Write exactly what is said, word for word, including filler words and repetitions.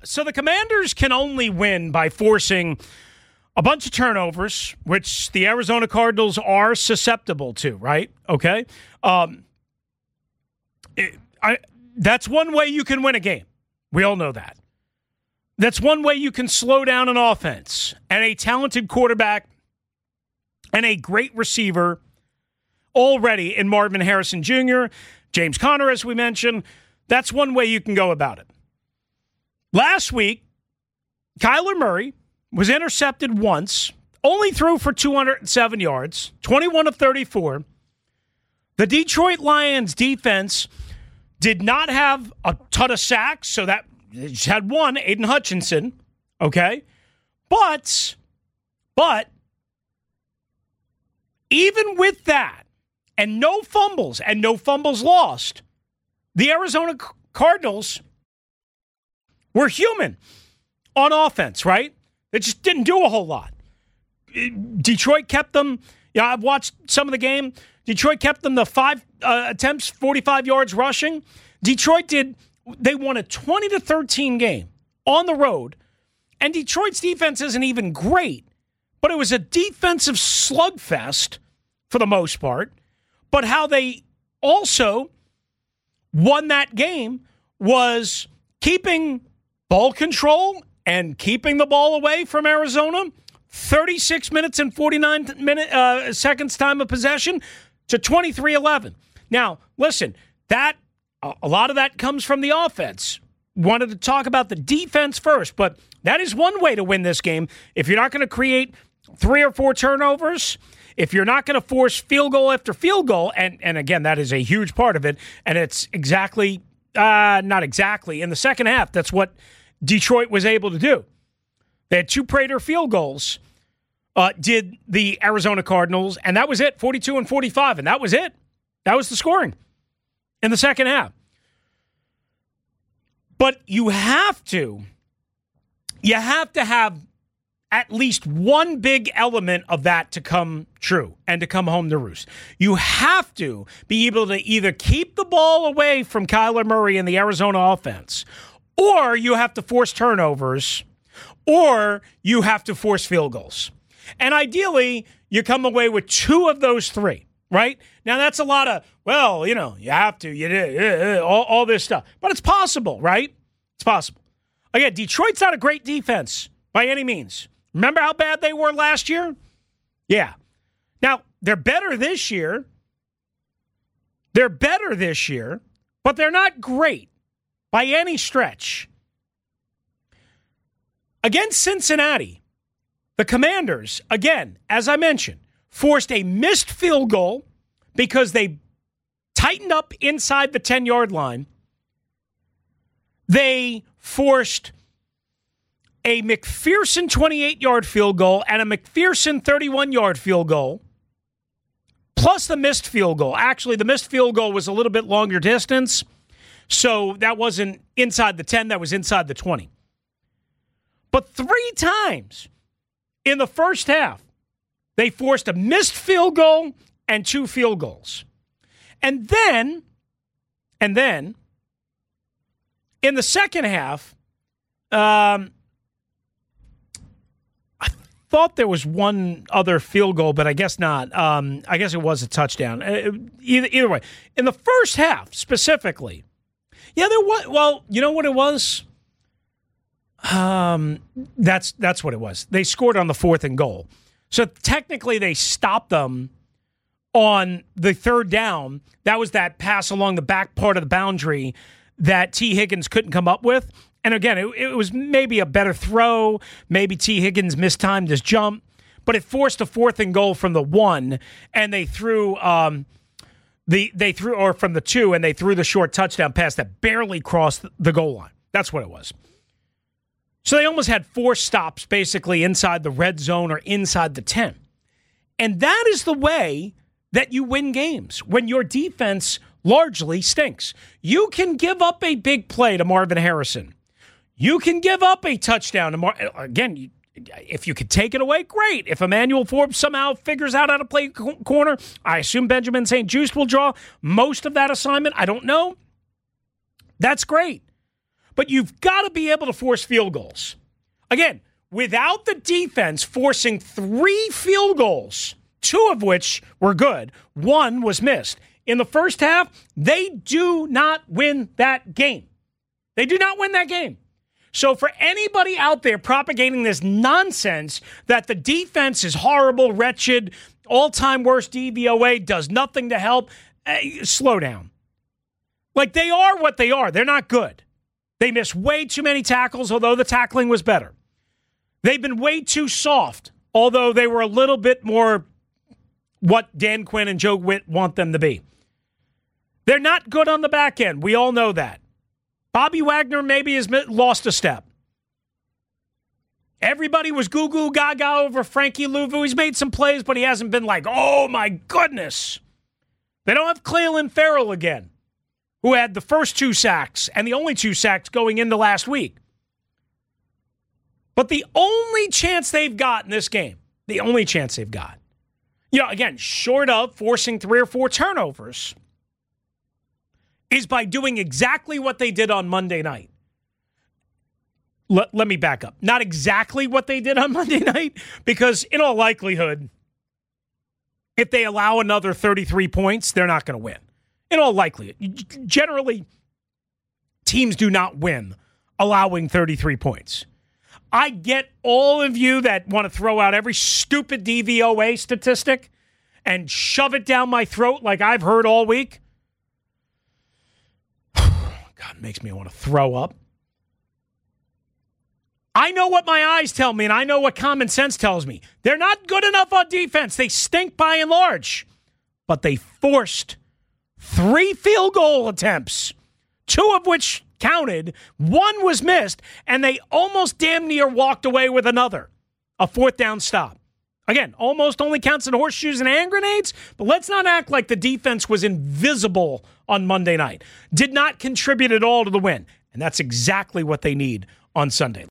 so the Commanders can only win by forcing a bunch of turnovers, which the Arizona Cardinals are susceptible to, right? Okay. Um, it, I, that's one way you can win a game. We all know that. That's one way you can slow down an offense. And a talented quarterback and a great receiver already in Marvin Harrison Junior, James Conner, as we mentioned. That's one way you can go about it. Last week, Kyler Murray was intercepted once, only threw for two hundred seven yards, twenty-one of thirty-four. The Detroit Lions defense did not have a ton of sacks, so that just had one, Aiden Hutchinson, okay? But, but, even with that, and no fumbles, and no fumbles lost, the Arizona Cardinals were human on offense, right? They just didn't do a whole lot. Detroit kept them, you know, I've watched some of the game. Detroit kept them to five uh, attempts, forty-five yards rushing. Detroit did, they won a twenty to thirteen game on the road. And Detroit's defense isn't even great, but it was a defensive slugfest for the most part. But how they also won that game was keeping ball control and keeping the ball away from Arizona. thirty-six minutes and forty-nine minute, uh, seconds time of possession to twenty-three eleven. Now, listen, that a lot of that comes from the offense. Wanted to talk about the defense first, but that is one way to win this game. If you're not going to create three or four turnovers, if you're not going to force field goal after field goal, and, and again, that is a huge part of it, and it's exactly, uh, not exactly, in the second half, that's what Detroit was able to do. They had two Prater field goals, uh, did the Arizona Cardinals, and that was it, forty-two and forty-five, and that was it. That was the scoring in the second half. But you have to, you have to have at least one big element of that to come true and to come home to roost. You have to be able to either keep the ball away from Kyler Murray and the Arizona offense, or you have to force turnovers, or you have to force field goals. And ideally, you come away with two of those three, right? Now, that's a lot of, well, you know, you have to, you did, all, all this stuff. But it's possible, right? It's possible. Again, Detroit's not a great defense by any means. Remember how bad they were last year? Yeah. Now, they're better this year. They're better this year, but they're not great by any stretch. Against Cincinnati, the Commanders, again, as I mentioned, forced a missed field goal because they tightened up inside the ten-yard line. They forced a McPherson twenty-eight-yard field goal and a McPherson thirty-one-yard field goal, plus the missed field goal. Actually, the missed field goal was a little bit longer distance, so that wasn't inside the ten, that was inside the twenty. But three times in the first half, they forced a missed field goal and two field goals. And then, and then, in the second half, um, I thought there was one other field goal, but I guess not. Um, I guess it was a touchdown. Uh, either, either way, in the first half specifically, yeah, there was. Well, you know what it was? Um, that's that's what it was. They scored on the fourth and goal, so technically they stopped them on the third down. That was that pass along the back part of the boundary that T. Higgins couldn't come up with. And again, it, it was maybe a better throw. Maybe T. Higgins mistimed his jump, but it forced a fourth and goal from the one, and they threw um, the they threw or from the two, and they threw the short touchdown pass that barely crossed the goal line. That's what it was. So they almost had four stops basically inside the red zone or inside the ten. And that is the way that you win games, when your defense largely stinks. You can give up a big play to Marvin Harrison. You can give up a touchdown to Mar- Again, you, if you could take it away, great. If Emmanuel Forbes somehow figures out how to play co- corner, I assume Benjamin Saint Juste will draw most of that assignment. I don't know. That's great. but you've got to be able to force field goals. Again, without the defense forcing three field goals, two of which were good, one was missed. In the first half, they do not win that game. They do not win that game. So for anybody out there propagating this nonsense that the defense is horrible, wretched, all-time worst D V O A, does nothing to help, eh, slow down. Like, they are what they are. They're not good. They miss way too many tackles, although the tackling was better. They've been way too soft, although they were a little bit more what Dan Quinn and Joe Witt want them to be. They're not good on the back end. We all know that. Bobby Wagner maybe has lost a step. Everybody was goo-goo gaga over Frankie Louvu. He's made some plays, but he hasn't been like, oh my goodness. They don't have Clelin Ferrell again, who had the first two sacks and the only two sacks going into last week. But the only chance they've got in this game, the only chance they've got, you know, again, short of forcing three or four turnovers, is by doing exactly what they did on Monday night. Let, let me back up. Not exactly what they did on Monday night, because in all likelihood, if they allow another thirty-three points, they're not going to win. In all likelihood. Generally, teams do not win allowing thirty-three points. I get all of you that want to throw out every stupid D V O A statistic and shove it down my throat like I've heard all week. God, it makes me want to throw up. I know what my eyes tell me, and I know what common sense tells me. They're not good enough on defense. They stink by and large. But they forced three field goal attempts, two of which counted. One was missed, and they almost damn near walked away with another, a fourth down stop. Again, almost only counts in horseshoes and hand grenades, but let's not act like the defense was invisible on Monday night. Did not contribute at all to the win, and that's exactly what they need on Sunday.